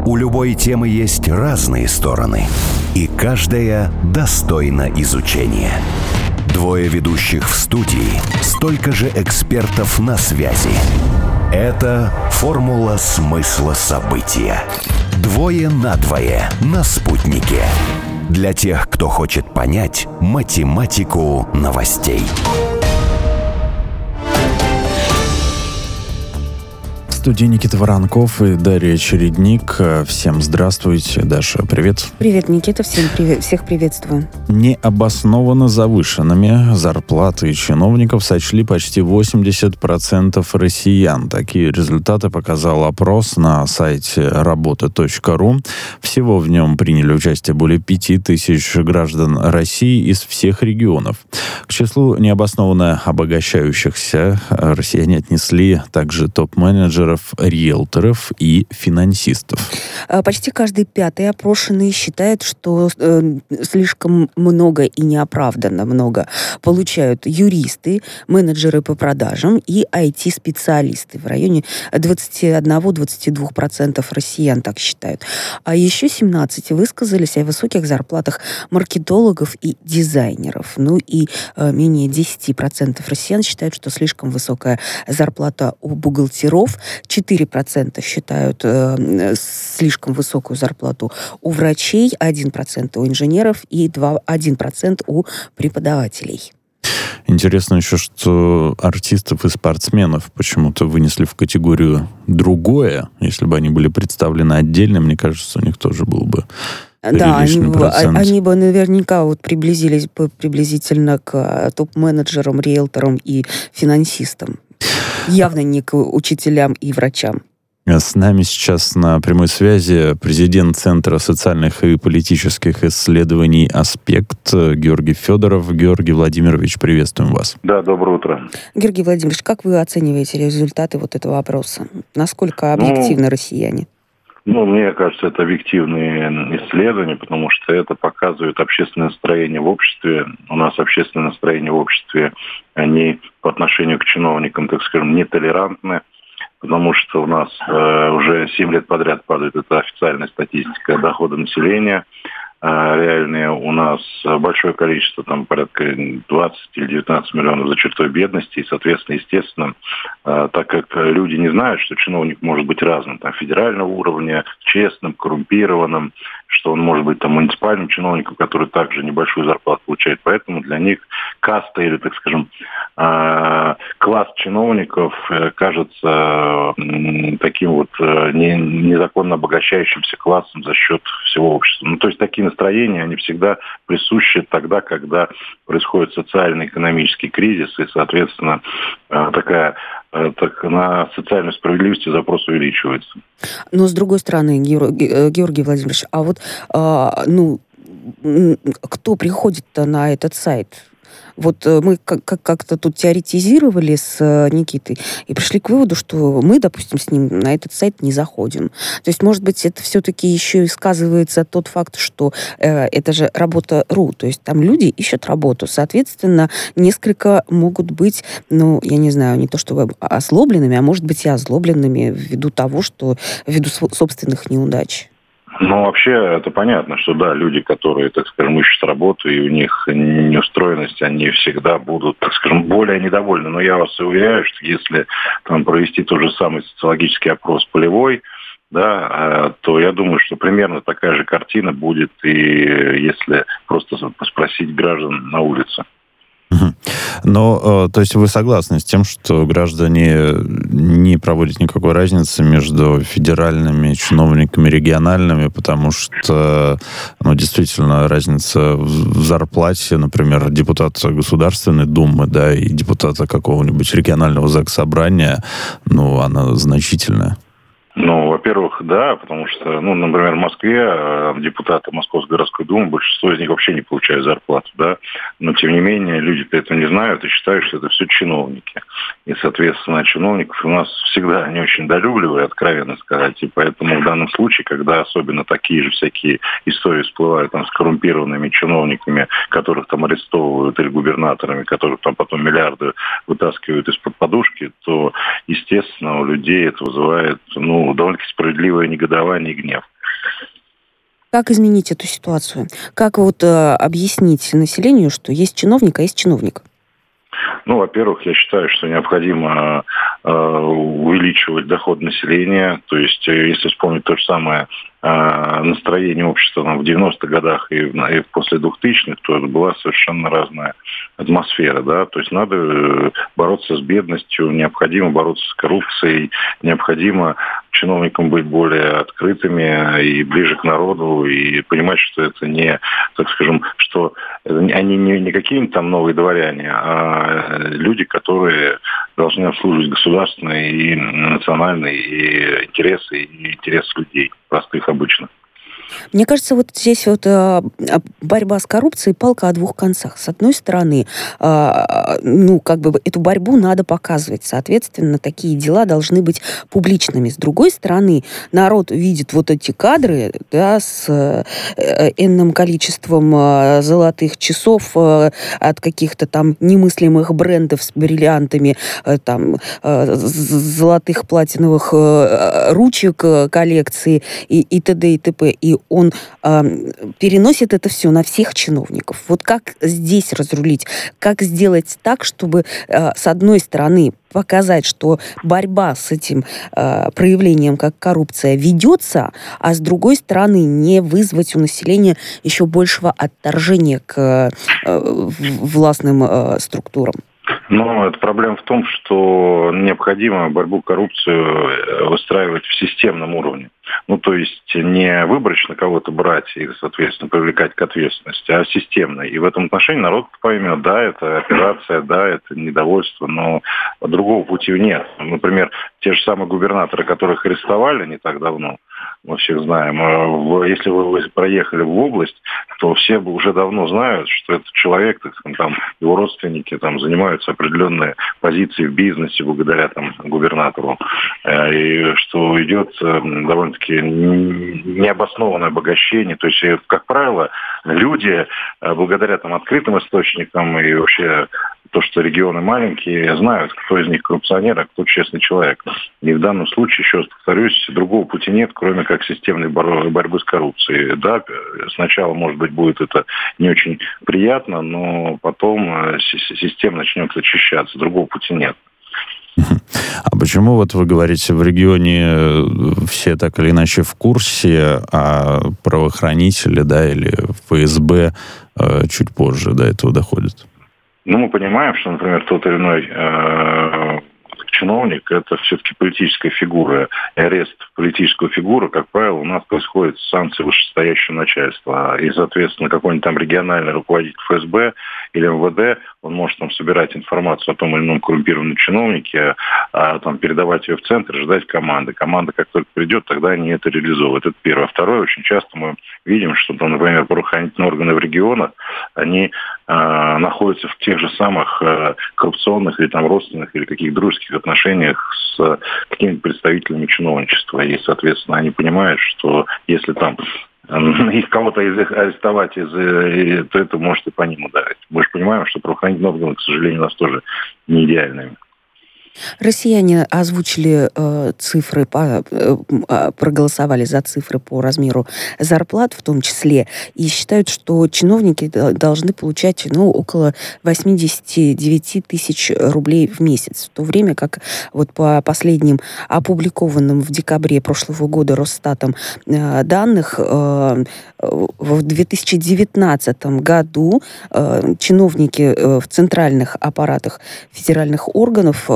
У любой темы есть разные стороны, и каждая достойна изучения. Двое ведущих в студии, столько же экспертов на связи. Это «Формула смысла события». Двое на двое на «Спутнике». Для тех, кто хочет понять математику новостей. В студии Никита Воронков и Дарья Чередник. Всем здравствуйте. Даша, привет. Привет, Никита. Всех приветствую. Необоснованно завышенными зарплаты чиновников сочли почти 80% россиян. Такие результаты показал опрос на сайте работа.ру. Всего в нем приняли участие более 5000 граждан России из всех регионов. К числу необоснованно обогащающихся россияне отнесли также топ-менеджеров, риэлторов и финансистов. Почти каждый пятый опрошенный считает, что слишком много и неоправданно много получают юристы, менеджеры по продажам и IT-специалисты. В районе 21-22% россиян так считают. А еще 17% высказались о высоких зарплатах маркетологов и дизайнеров. Ну и менее 10% россиян считают, что слишком высокая зарплата у бухгалтеров. 4% считают слишком высокую зарплату у врачей, 1% у инженеров и 1% у преподавателей. Интересно еще, что артистов и спортсменов почему-то вынесли в категорию «другое». Если бы они были представлены отдельно, мне кажется, у них тоже был бы приличный процент. Они бы наверняка приблизились бы приблизительно к топ-менеджерам, риэлторам и финансистам. Явно не к учителям и врачам. С нами сейчас на прямой связи президент Центра социальных и политических исследований «Аспект» Георгий Федоров. Георгий Владимирович, приветствуем вас. Да, доброе утро. Георгий Владимирович, как вы оцениваете результаты вот этого опроса? Насколько объективны россияне? Мне кажется, это объективные исследования, потому что это показывает общественное настроение в обществе. У нас общественное настроение в обществе, они по отношению к чиновникам, так скажем, нетолерантны, потому что у нас уже 7 лет подряд падает, это официальная статистика, дохода населения. Реальные у нас большое количество, там порядка 20 или 19 миллионов за чертой бедности. И, соответственно, естественно, так как люди не знают, что чиновник может быть разным, там, федерального уровня, честным, коррумпированным, что он может быть там муниципальным чиновником, который также небольшую зарплату получает. Поэтому для них каста или, так скажем, класс чиновников кажется таким вот незаконно обогащающимся классом за счет всего общества. То есть такие настроения, они всегда присущи тогда, когда происходит социально-экономический кризис, и, соответственно, на социальную справедливость запрос увеличивается. Но, с другой стороны, Георгий Владимирович, а вот кто приходит-то на этот сайт? Вот мы как-то тут теоретизировали с Никитой и пришли к выводу, что мы, допустим, с ним на этот сайт не заходим. То есть, может быть, это все-таки еще и сказывается тот факт, что это же работа.ру, то есть там люди ищут работу. Соответственно, несколько могут быть, я не знаю, не то чтобы озлобленными, а может быть и озлобленными ввиду собственных неудач. Вообще, это понятно, что да, люди, которые, так скажем, ищут работу, и у них неустроенность, они всегда будут, так скажем, более недовольны. Но я вас уверяю, что если там провести тот же самый социологический опрос полевой, да, то я думаю, что примерно такая же картина будет, и если просто спросить граждан на улице. То есть вы согласны с тем, что граждане не проводят никакой разницы между федеральными чиновниками, региональными, потому что, действительно, разница в зарплате, например, депутата Государственной Думы, да, и депутата какого-нибудь регионального заксобрания, она значительная. Во-первых, да, потому что, например, в Москве депутаты Московской городской думы, большинство из них вообще не получают зарплату, да, но, тем не менее, люди-то это не знают и считают, что это все чиновники. И, соответственно, чиновников у нас всегда не очень долюбливают, откровенно сказать, и поэтому в данном случае, когда особенно такие же всякие истории всплывают там с коррумпированными чиновниками, которых там арестовывают, или губернаторами, которых там потом миллиарды вытаскивают из-под подушки, то, естественно, у людей это вызывает, довольно-таки справедливое негодование и гнев. Как изменить эту ситуацию? Как вот объяснить населению, что есть чиновник, а есть чиновник? Ну, во-первых, я считаю, что необходимо увеличивать доход населения. То есть, если вспомнить то же самое настроение общества в 90-х годах и после 2000-х, то это была совершенно разная атмосфера. Да? То есть надо бороться с бедностью, необходимо бороться с коррупцией, необходимо чиновникам быть более открытыми и ближе к народу, и понимать, что это не, так скажем, что они не какие-нибудь там новые дворяне, а люди, которые должны обслуживать государственные и национальные и интересы людей, простых, обычных. Мне кажется, вот здесь вот борьба с коррупцией палка о двух концах. С одной стороны, эту борьбу надо показывать. Соответственно, такие дела должны быть публичными. С другой стороны, народ видит вот эти кадры, да, с энным количеством золотых часов от каких-то там немыслимых брендов с бриллиантами, там, золотых платиновых ручек коллекции и т.д. и т.п. И он переносит это все на всех чиновников. Вот как здесь разрулить? Как сделать так, чтобы, с одной стороны, показать, что борьба с этим проявлением, как коррупция, ведется, а с другой стороны, не вызвать у населения еще большего отторжения к властным структурам? Но эта проблема в том, что необходимо борьбу коррупцию выстраивать в системном уровне. Ну, то есть не выборочно кого-то брать и, соответственно, привлекать к ответственности, а системно. И в этом отношении народ поймет, да, это операция, да, это недовольство, но другого пути нет. Например, те же самые губернаторы, которых арестовали не так давно, мы всех знаем. Если вы проехали в область, то все уже давно знают, что этот человек, так сказать, там, его родственники там, занимаются определенные позиции в бизнесе благодаря там, губернатору. И что идет довольно-таки необоснованное обогащение. То есть, как правило, люди благодаря там, открытым источникам и вообще то, что регионы маленькие, знают, кто из них коррупционер, а кто честный человек. И в данном случае, еще раз повторюсь, другого пути нет, кроме как системной борьбы с коррупцией. Да, сначала, может быть, будет это не очень приятно, но потом система начнет очищаться. Другого пути нет. А почему, вот вы говорите, в регионе все так или иначе в курсе, а правоохранители, да, или ФСБ чуть позже до этого доходят? Ну, мы понимаем, что, например, тот или иной чиновник – это все-таки политическая фигура. И арест политической фигуры, как правило, у нас происходит с санкций вышестоящего начальства. И, соответственно, какой-нибудь там региональный руководитель ФСБ или МВД, он может там собирать информацию о том или ином коррумпированном чиновнике, там, передавать ее в центр, ждать команды. Команда, как только придет, тогда они это реализуют. Это первое. Второе, очень часто мы видим, что, например, правоохранительные органы в регионах, они находятся в тех же самых коррупционных или там родственных или каких-то дружеских отношениях с какими-то представителями чиновничества. И, соответственно, они понимают, что если там их кого-то из них арестовать, то это может и по ним ударить. Мы же понимаем, что правоохранительные органы, к сожалению, у нас тоже не идеальные. Россияне озвучили цифры, проголосовали за цифры по размеру зарплат в том числе, и считают, что чиновники должны получать около 89 тысяч рублей в месяц. В то время как вот по последним опубликованным в декабре прошлого года Росстатом данных, в 2019 году чиновники в центральных аппаратах федеральных органов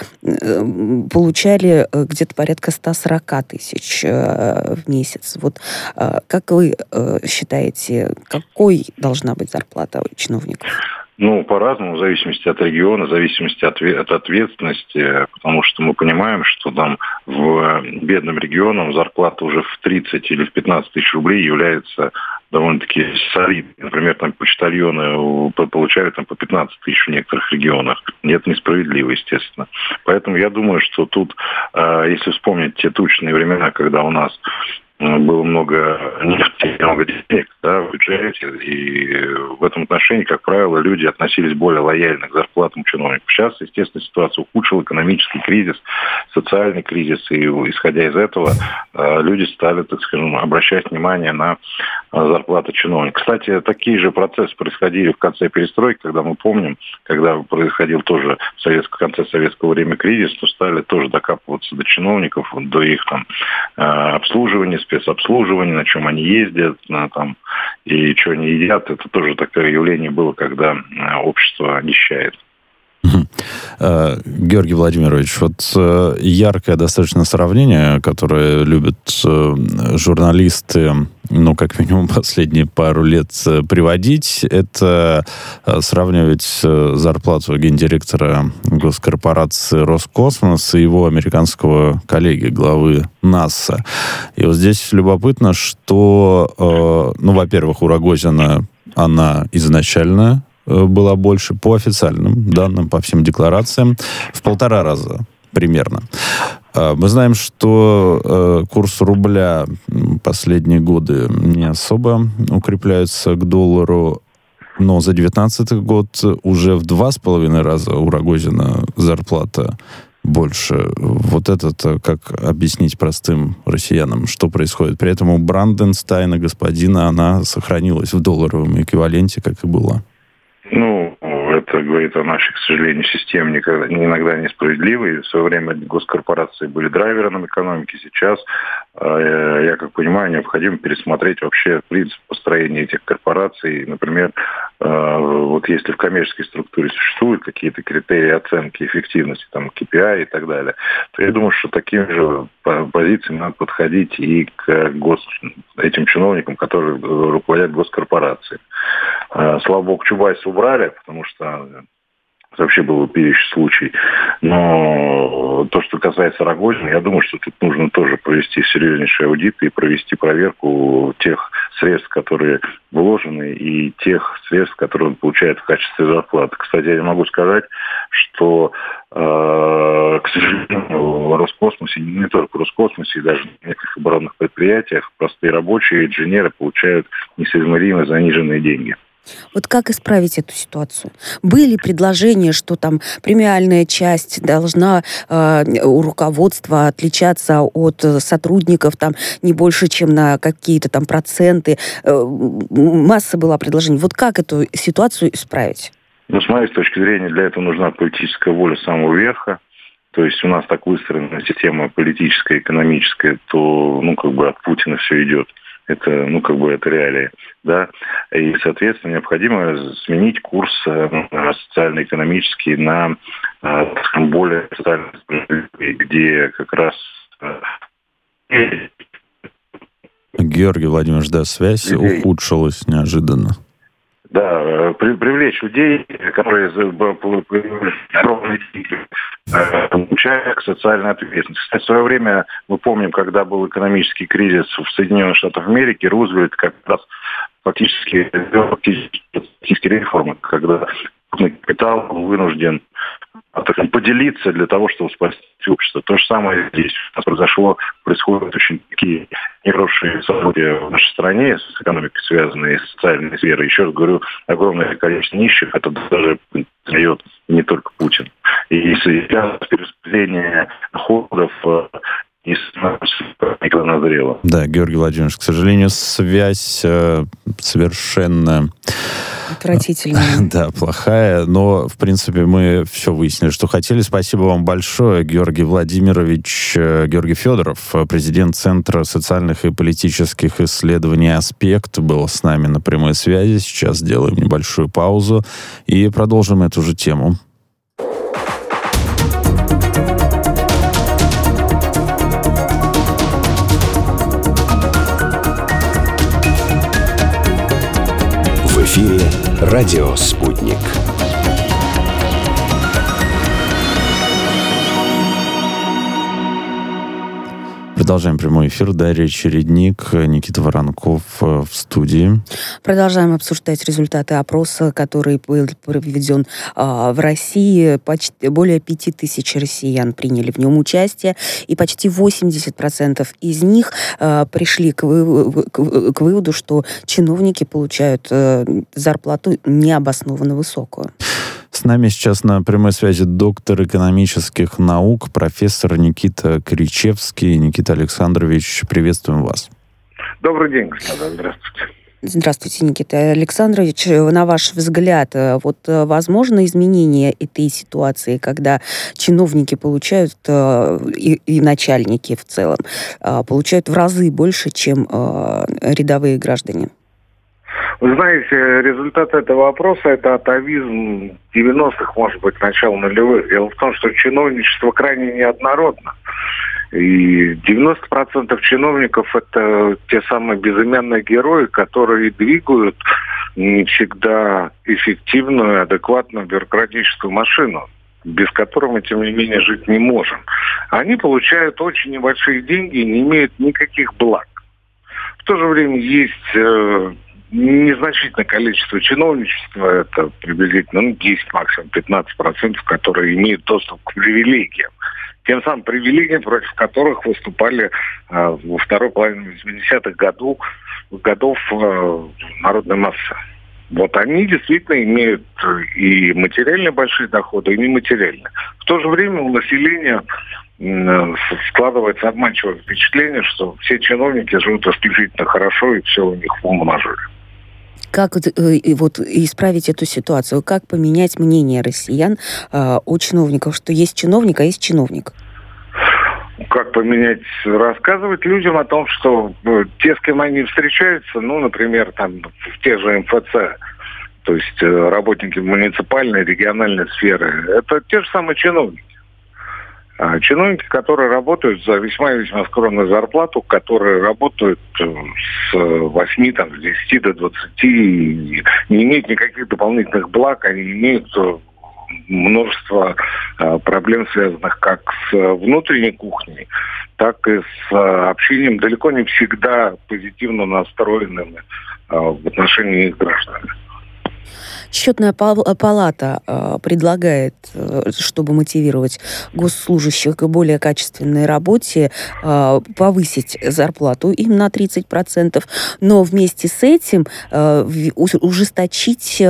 получали где-то порядка 140 тысяч в месяц. Вот как вы считаете, какой должна быть зарплата у чиновников? Ну, по-разному, в зависимости от региона, в зависимости от ответственности, потому что мы понимаем, что там в бедном регионе зарплата уже в 30 или в 15 тысяч рублей является довольно-таки солидной. Например, там почтальоны получают там, по 15 тысяч в некоторых регионах. И это несправедливо, естественно. Поэтому я думаю, что тут, если вспомнить те тучные времена, когда у нас было много нефти, много денег, да, в бюджете, и в этом отношении, как правило, люди относились более лояльно к зарплатам чиновников. Сейчас, естественно, ситуация ухудшила, экономический кризис, социальный кризис, и исходя из этого люди стали, так скажем, обращать внимание на зарплаты чиновников. Кстати, такие же процессы происходили в конце перестройки, когда мы помним, когда происходил тоже в конце советского времени кризис, то стали тоже докапываться до чиновников, до их там обслуживания, спецобслуживания, на чем они ездят, и что они едят. Это тоже такое явление было, когда общество нищает. Георгий Владимирович, вот яркое достаточно сравнение, которое любят журналисты, как минимум последние пару лет приводить, это сравнивать зарплату гендиректора госкорпорации Роскосмос и его американского коллеги, главы НАСА. И вот здесь любопытно, что, во-первых, у Рогозина она изначально была больше по официальным данным, по всем декларациям, в 1,5 раза примерно. Мы знаем, что курс рубля последние годы не особо укрепляется к доллару, но за 2019 год уже в 2,5 раза у Рогозина зарплата больше. Вот это как объяснить простым россиянам, что происходит? При этом у Бранденстайна, господина, она сохранилась в долларовом эквиваленте, как и была. Это говорит о нашей, к сожалению, системе иногда несправедливой. В свое время госкорпорации были драйвером экономики. Сейчас, я как понимаю, необходимо пересмотреть вообще принцип построения этих корпораций. Например, вот если в коммерческой структуре существуют какие-то критерии оценки эффективности, там, KPI и так далее, то я думаю, что таким же позициям надо подходить и к этим чиновникам, которые руководят госкорпорацией. Слава богу, Чубайса убрали, потому что вообще был вопиющий случай. Но то, что касается Рогозина, я думаю, что тут нужно тоже провести серьезнейший аудит и провести проверку тех средств, которые вложены, и тех средств, которые он получает в качестве зарплаты. Кстати, я могу сказать, что, к сожалению, в Роскосмосе, не только в Роскосмосе, и даже в некоторых оборонных предприятиях, простые рабочие, инженеры получают несоизмеримо заниженные деньги. Вот как исправить эту ситуацию? Были предложения, что там премиальная часть должна у руководства отличаться от сотрудников там не больше, чем на какие-то там проценты. Масса была предложений. Вот как эту ситуацию исправить? С моей точки зрения, для этого нужна политическая воля самого верха. То есть у нас так выстроена система политическая, экономическая, то, от Путина все идет. Это, это реалии, да. И, соответственно, необходимо сменить курс социально-экономический на, более социально справедливый, где как раз... Георгий Владимирович, связь ухудшилась неожиданно. Да, привлечь людей, которые огромные деньги получают к социальной ответственности. Кстати, в свое время, мы помним, когда был экономический кризис в Соединенных Штатах Америки, Рузвельт как раз фактически реформы, когда крупный капитал был вынужден поделиться для того, чтобы спасти общество. То же самое здесь. У нас происходят очень такие нехорошие события в нашей стране с экономикой, связанные с социальной сферой. Еще раз говорю, огромное количество нищих, это даже дает не только Путин. И сейчас перераспределение доходов никогда назрело. Да, Георгий Владимирович, к сожалению, связь совершенно... Отвратительная. Да, плохая, но, в принципе, мы все выяснили, что хотели. Спасибо вам большое, Георгий Владимирович. Георгий Федоров, президент Центра социальных и политических исследований «Аспект», был с нами на прямой связи. Сейчас сделаем небольшую паузу и продолжим эту же тему. В эфире «Радио Спутник». Продолжаем прямой эфир. Дарья Чередник, Никита Воронков в студии. Продолжаем обсуждать результаты опроса, который был проведен в России. Более 5000 россиян приняли в нем участие, и почти 80% из них пришли к выводу, что чиновники получают зарплату необоснованно высокую. С нами сейчас на прямой связи доктор экономических наук, профессор Никита Кричевский. Никита Александрович, приветствуем вас. Добрый день, господа. Здравствуйте. Здравствуйте, Никита Александрович. На ваш взгляд, возможно изменение этой ситуации, когда чиновники получают, и начальники в целом, получают в разы больше, чем рядовые граждане? Вы знаете, результат этого вопроса – это атовизм 90-х, может быть, начала нулевых. Дело в том, что чиновничество крайне неоднородно. И 90% чиновников – это те самые безымянные герои, которые двигают не всегда эффективную, адекватную бюрократическую машину, без которой мы, тем не менее, жить не можем. Они получают очень небольшие деньги и не имеют никаких благ. В то же время есть незначительное количество чиновничества, это приблизительно 10, максимум 15%, которые имеют доступ к привилегиям. Тем самым привилегиям, против которых выступали во второй половине 80-х годов народная масса. Вот они действительно имеют и материальные большие доходы, и нематериальные. В то же время у населения складывается обманчивое впечатление, что все чиновники живут исключительно хорошо, и все у них в умонажере. Как исправить эту ситуацию? Как поменять мнение россиян о чиновниках, что есть чиновник, а есть чиновник? Как поменять? Рассказывать людям о том, что те, с кем они встречаются, например, там в тех же МФЦ, то есть работники муниципальной, региональной сферы, это те же самые чиновники. Чиновники, которые работают за весьма и весьма скромную зарплату, которые работают с 8, с 10 до 20, и не имеют никаких дополнительных благ, они имеют множество проблем, связанных как с внутренней кухней, так и с общением далеко не всегда позитивно настроенными в отношении их граждан. Счетная палата предлагает, чтобы мотивировать госслужащих к более качественной работе, повысить зарплату им на 30%, но вместе с этим ужесточить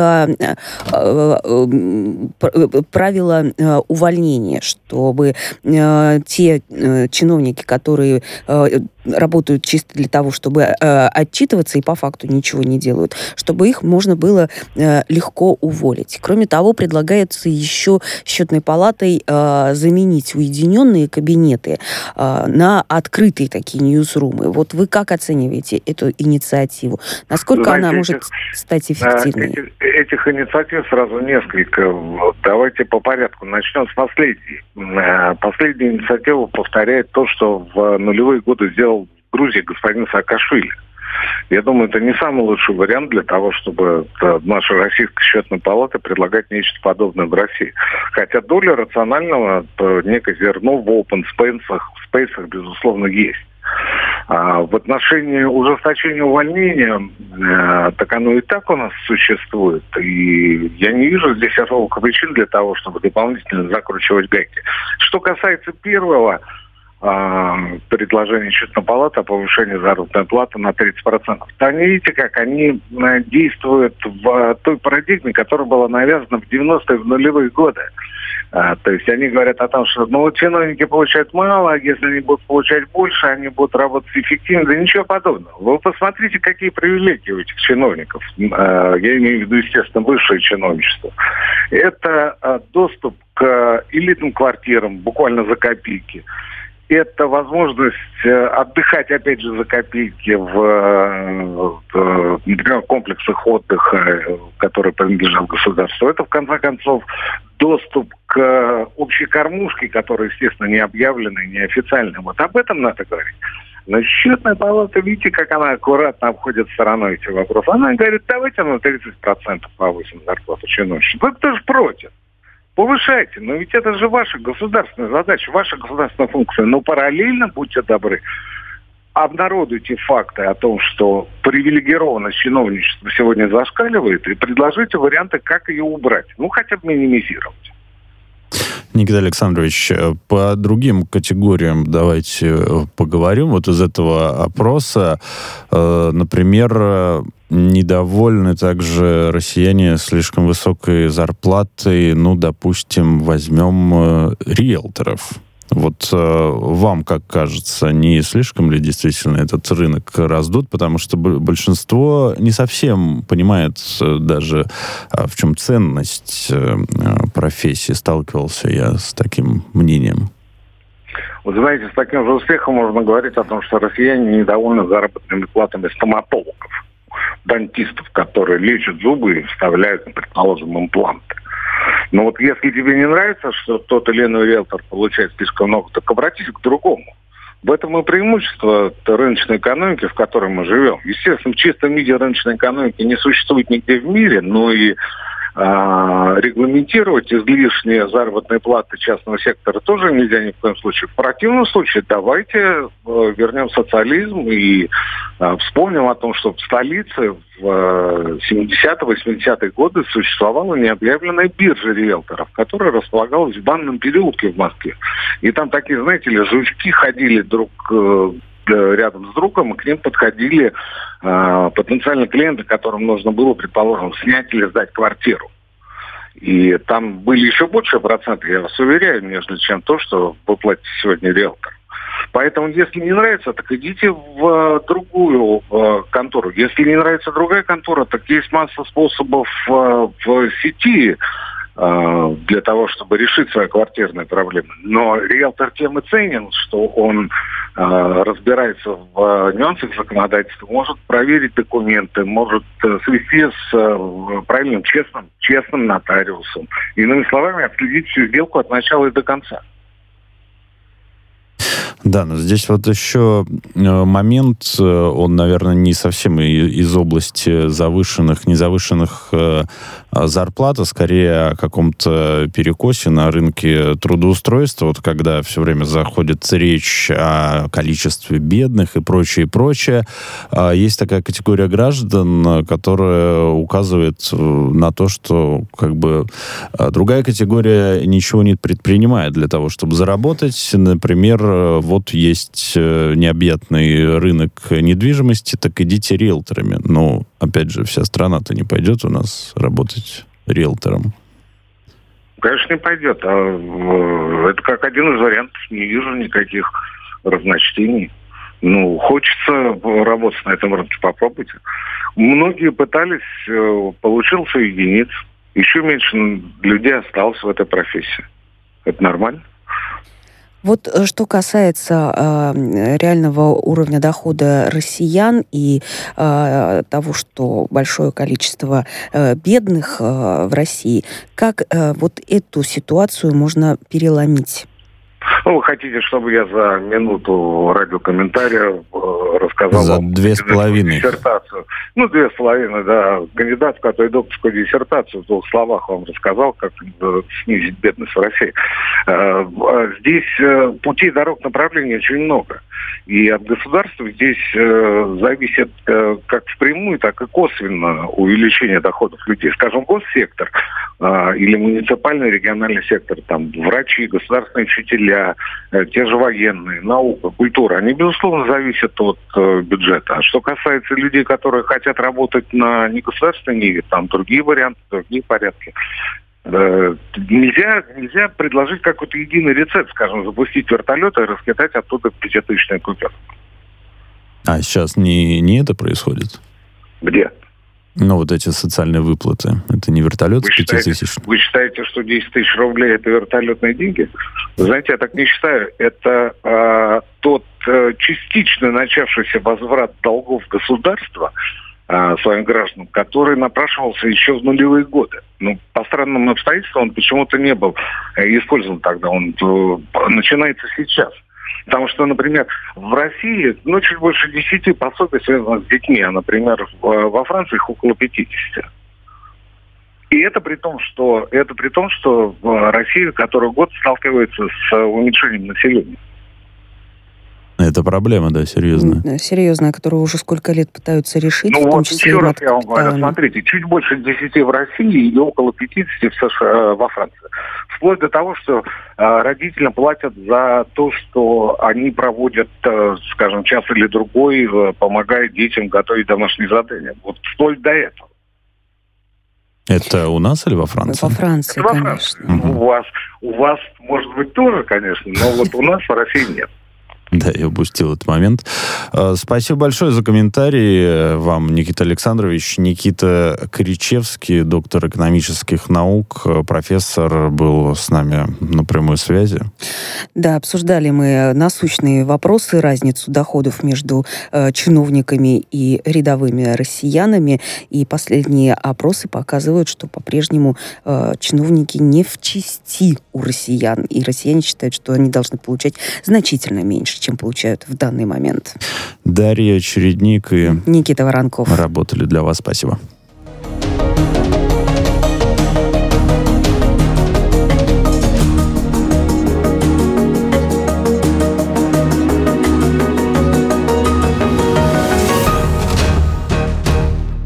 правила увольнения, чтобы те чиновники, которые работают чисто для того, чтобы отчитываться и по факту ничего не делают, чтобы их можно было легко уволить. Кроме того, предлагается еще счетной палатой заменить уединенные кабинеты на открытые такие ньюсрумы. Вот вы как оцениваете эту инициативу? Насколько она может стать эффективной? Этих инициатив сразу несколько. Давайте по порядку. Начнем с последней. Последняя инициатива повторяет то, что в нулевые годы сделал в Грузии господин Саакашвили. Я думаю, это не самый лучший вариант для того, чтобы наша российская счетная палата предлагать нечто подобное в России. Хотя доля рационального, некое зерно в open space, безусловно, есть. В отношении ужесточения увольнения, так оно и так у нас существует. И я не вижу здесь особых причин для того, чтобы дополнительно закручивать гайки. Что касается первого предложение счетной палаты о повышении заработной платы на 30%. То они, видите, как они действуют в той парадигме, которая была навязана в 90-е, в нулевые годы. То есть они говорят о том, что чиновники получают мало, а если они будут получать больше, они будут работать эффективнее. Да ничего подобного. Вы посмотрите, какие привилегии у этих чиновников. Я имею в виду, естественно, высшее чиновничество. Это доступ к элитным квартирам буквально за копейки. Это возможность отдыхать, опять же, за копейки в например, комплексах отдыха, которые принадлежат государству. Это, в конце концов, доступ к общей кормушке, которая, естественно, не объявлена, не официальна. Вот об этом надо говорить. Но счетная палата, видите, как она аккуратно обходит стороной эти вопросы. Она говорит, давайте на 30% повысим зарплату чиновников. Кто же против? Повышайте, но ведь это же ваша государственная задача, ваша государственная функция. Но параллельно, будьте добры, обнародуйте факты о том, что привилегированность чиновничества сегодня зашкаливает, и предложите варианты, как ее убрать. Ну, хотя бы минимизировать. Никита Александрович, по другим категориям давайте поговорим. Вот из этого опроса, например, недовольны также россияне слишком высокой зарплатой, ну, допустим, возьмем риэлторов. Вот вам, как кажется, не слишком ли действительно этот рынок раздут? Потому что большинство не совсем понимает даже, в чем ценность профессии. Сталкивался я с таким мнением. Вы знаете, с таким же успехом можно говорить о том, что россияне недовольны заработными платами стоматологов, дантистов, которые лечат зубы и вставляют, предположим, импланты. Но вот если тебе не нравится, что тот или иной риэлтор получает слишком много, так обратись к другому. В этом и преимущество рыночной экономики, в которой мы живем. Естественно, в чистом виде рыночной экономики не существует нигде в мире, но и регламентировать излишние заработные платы частного сектора тоже нельзя ни в коем случае. В противном случае давайте вернем социализм и вспомним о том, что в столице в 70-80-е годы существовала необъявленная биржа риэлторов, которая располагалась в Банном переулке в Москве. И там такие, знаете ли, жучки ходили друг рядом с другом, и к ним подходили потенциальные клиенты, которым нужно было, предположим, снять или сдать квартиру. И там были еще больше проценты, я вас уверяю, нежели чем то, что вы платите сегодня риэлтор. Поэтому, если не нравится, так идите в другую контору. Если не нравится другая контора, так есть масса способов в сети для того, чтобы решить свои квартирные проблемы. Но риэлтор тем и ценен, что он разбирается в нюансах законодательства, может проверить документы, может свести с правильным, честным нотариусом. Иными словами, отследить всю сделку от начала и до конца. Да, но здесь вот еще момент, он, наверное, не совсем из области завышенных, незавышенных зарплат, а скорее о каком-то перекосе на рынке трудоустройства, вот когда все время заходит речь о количестве бедных и прочее, прочее. Есть такая категория граждан, которая указывает на то, что как бы другая категория ничего не предпринимает для того, чтобы заработать. Например, вот есть необъятный рынок недвижимости, так идите риэлторами. Но, опять же, вся страна-то не пойдет у нас работать риэлтором. Конечно, не пойдет. Это как один из вариантов. Не вижу никаких разночтений. Хочется работать на этом рынке, попробуйте. Многие пытались, получился единиц. Еще меньше людей осталось в этой профессии. Это нормально? Вот что касается реального уровня дохода россиян и того, что большое количество бедных в России, как вот эту ситуацию можно переломить? Вы хотите, чтобы я за минуту радиокомментария рассказал за вам 2,5 диссертацию? 2,5, да. Кандидатскую докторскую диссертацию в 2 словах вам рассказал, как снизить бедность в России. Здесь путей, дорог, направлений очень много. И от государства здесь зависит как впрямую, так и косвенно увеличение доходов людей. Скажем, госсектор или муниципальный региональный сектор, там врачи, государственные учителя, те же военные, наука, культура, они, безусловно, зависят от бюджета. А что касается людей, которые хотят работать на негосударственной ниве, там другие варианты, другие порядки. Нельзя предложить какой-то единый рецепт, скажем, запустить вертолет и раскидать оттуда 5000-ные купюры. А сейчас не это происходит? Где? Вот эти социальные выплаты. Это не вертолет с 5000? Вы считаете, что 10 тысяч рублей – это вертолетные деньги? Вы знаете, я так не считаю. Это тот частично начавшийся возврат долгов государства своим гражданам, который напрашивался еще в нулевые годы. По странным обстоятельствам он почему-то не был использован тогда. Он начинается сейчас. Потому что, например, в России чуть больше 10 пособий связано с детьми, а, например, во Франции их около 50. И это при том, что Россия который год сталкивается с уменьшением населения. Это проблема, да, серьезная. Серьезная, которую уже сколько лет пытаются решить, в том числе еще раз я вам говорю, смотрите, чуть больше 10 в России и около 50 в США, во Франции. Вплоть до того, что родителям платят за то, что они проводят, скажем, час или другой, помогая детям готовить домашние задания. Вот вплоть до этого. Это у нас или во Франции? Во Франции, Это конечно. Во Франции. У вас, может быть, тоже, конечно, но вот у нас в России нет. Да, я упустил этот момент. Спасибо большое за комментарии вам, Никита Александрович. Никита Кричевский, доктор экономических наук, профессор, был с нами на прямой связи. Да, обсуждали мы насущные вопросы, разницу доходов между чиновниками и рядовыми россиянами. И последние опросы показывают, что по-прежнему чиновники не в чести у россиян. И россияне считают, что они должны получать значительно меньше, чем получают в данный момент. Дарья Чередник и Никита Воронков работали для вас. Спасибо.